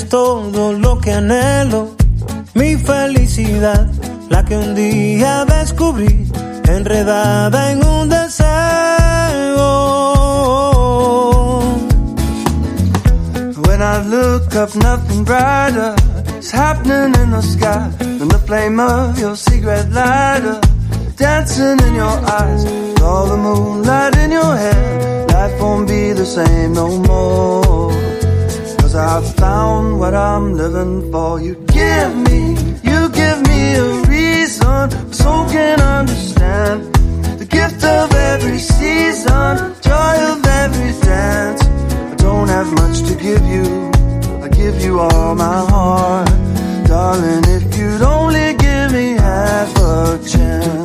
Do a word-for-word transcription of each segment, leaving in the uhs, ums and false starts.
todo lo que anhelo, mi felicidad, la que un día descubrí, enredada en un deseo. When I look up, nothing brighter is happening in the sky than the flame of your cigarette lighter dancing in your eyes, with all the moonlight in your hair. Life won't be the same no more, 'cause I've found what I'm living for. You give me, you give me a reason so can understand the gift of every season, joy of every dance. I don't have much to give you, I give you all my heart. Darling, if you'd only give me half a chance.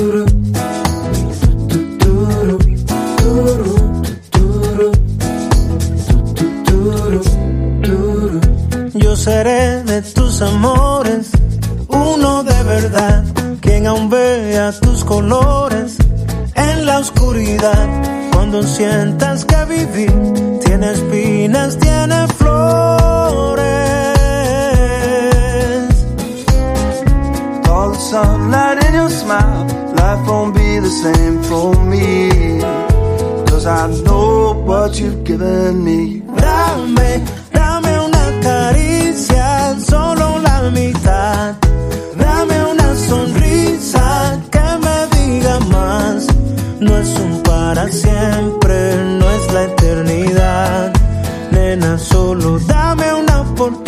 Yo seré de tus amores, uno de verdad, quien aún vea tus colores en la oscuridad. Cuando sientas que vivir tiene espinas, tiene flores. All the sunlight in your smile, life won't be the same for me, 'cause I know what you've given me. Dame